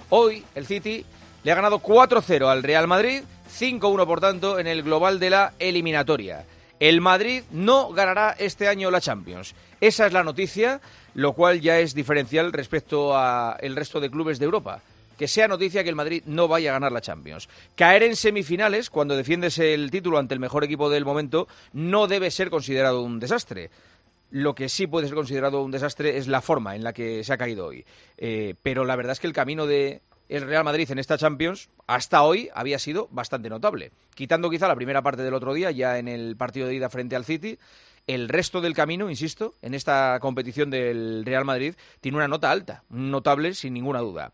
Hoy el City le ha ganado 4-0 al Real Madrid, 5-1 por tanto en el global de la eliminatoria. El Madrid no ganará este año la Champions. Esa es la noticia, lo cual ya es diferencial respecto al resto de clubes de Europa. Que sea noticia que el Madrid no vaya a ganar la Champions. Caer en semifinales, cuando defiendes el título ante el mejor equipo del momento, no debe ser considerado un desastre. Lo que sí puede ser considerado un desastre es la forma en la que se ha caído hoy. Pero la verdad es que el camino de el Real Madrid en esta Champions hasta hoy había sido bastante notable. Quitando quizá la primera parte del otro día, ya en el partido de ida frente al City, el resto del camino, insisto, en esta competición del Real Madrid tiene una nota alta, notable sin ninguna duda.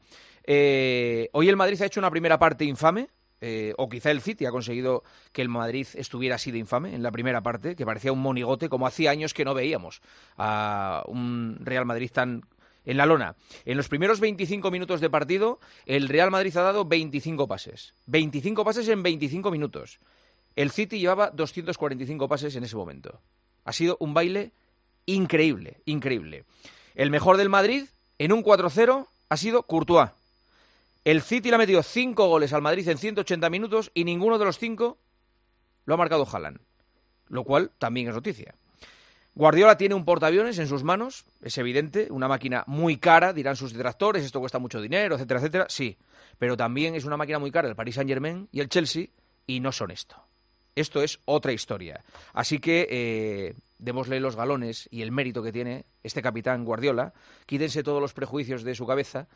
Hoy el Madrid ha hecho una primera parte infame, o quizá el City ha conseguido que el Madrid estuviera así de infame en la primera parte, que parecía un monigote, como hacía años que no veíamos a un Real Madrid tan en la lona. En los primeros 25 minutos de partido, el Real Madrid ha dado 25 pases. 25 pases en 25 minutos. El City llevaba 245 pases en ese momento. Ha sido un baile increíble, increíble. El mejor del Madrid, en un 4-0, ha sido Courtois. El City le ha metido 5 goles al Madrid en 180 minutos y ninguno de los 5 lo ha marcado Haaland, lo cual también es noticia. Guardiola tiene un portaaviones en sus manos, es evidente, una máquina muy cara, dirán sus detractores, esto cuesta mucho dinero, etcétera, etcétera, sí, pero también es una máquina muy cara el Paris Saint-Germain y el Chelsea, y no son esto. Esto es otra historia. Así que démosle los galones y el mérito que tiene este capitán Guardiola, quítense todos los prejuicios de su cabeza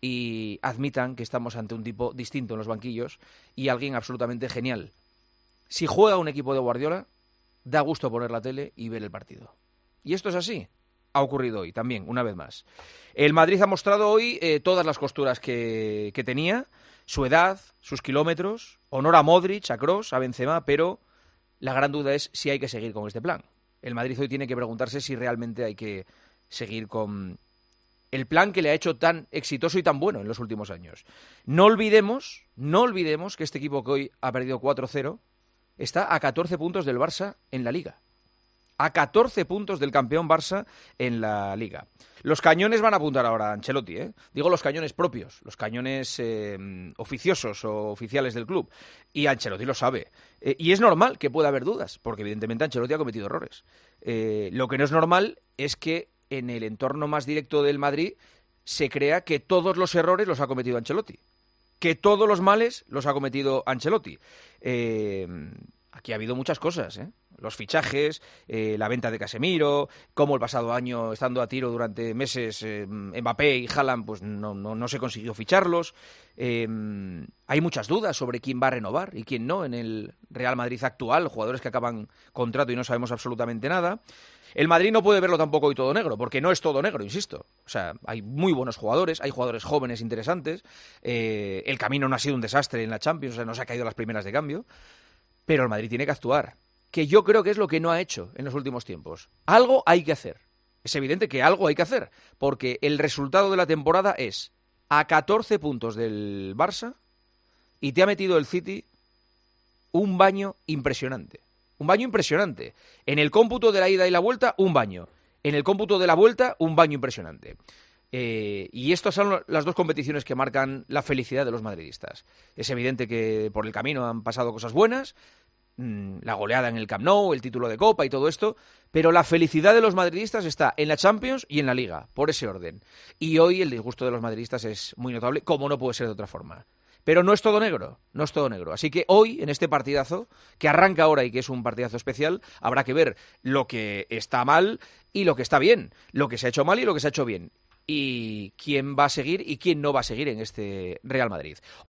y admitan que estamos ante un tipo distinto en los banquillos y alguien absolutamente genial. Si juega un equipo de Guardiola, da gusto poner la tele y ver el partido. Y esto es así. Ha ocurrido hoy también, una vez más. El Madrid ha mostrado hoy todas las costuras que tenía, su edad, sus kilómetros, honor a Modric, a Kroos, a Benzema, pero la gran duda es si hay que seguir con este plan. El Madrid hoy tiene que preguntarse si realmente hay que seguir con el plan que le ha hecho tan exitoso y tan bueno en los últimos años. No olvidemos que este equipo que hoy ha perdido 4-0 está a 14 puntos del Barça en la Liga. A 14 puntos del campeón Barça en la Liga. Los cañones van a apuntar ahora a Ancelotti, ¿eh? Digo los cañones propios, los cañones oficiosos o oficiales del club. Y Ancelotti lo sabe. Y es normal que pueda haber dudas, porque evidentemente Ancelotti ha cometido errores. Lo que no es normal es que en el entorno más directo del Madrid se crea que todos los errores los ha cometido Ancelotti. Que todos los males los ha cometido Ancelotti. Aquí ha habido muchas cosas, ¿eh? Los fichajes, la venta de Casemiro, cómo el pasado año, estando a tiro durante meses, Mbappé y Haaland, pues no se consiguió ficharlos. Hay muchas dudas sobre quién va a renovar y quién no en el Real Madrid actual, jugadores que acaban contrato y no sabemos absolutamente nada. El Madrid no puede verlo tampoco hoy todo negro, porque no es todo negro, insisto. O sea, hay muy buenos jugadores, hay jugadores jóvenes interesantes. El camino no ha sido un desastre en la Champions, o sea, no se ha caído las primeras de cambio. Pero el Madrid tiene que actuar, que yo creo que es lo que no ha hecho en los últimos tiempos. Algo hay que hacer. Es evidente que algo hay que hacer, porque el resultado de la temporada es a 14 puntos del Barça y te ha metido el City un baño impresionante. Un baño impresionante. En el cómputo de la ida y la vuelta, un baño. En el cómputo de la vuelta, un baño impresionante. Y estas son las dos competiciones que marcan la felicidad de los madridistas. Es evidente que por el camino han pasado cosas buenas, la goleada en el Camp Nou, el título de Copa y todo esto, pero la felicidad de los madridistas está en la Champions y en la Liga, por ese orden. Y hoy el disgusto de los madridistas es muy notable, como no puede ser de otra forma. Pero no es todo negro, no es todo negro. Así que hoy, en este partidazo, que arranca ahora y que es un partidazo especial, habrá que ver lo que está mal y lo que está bien, lo que se ha hecho mal y lo que se ha hecho bien. Y quién va a seguir y quién no va a seguir en este Real Madrid.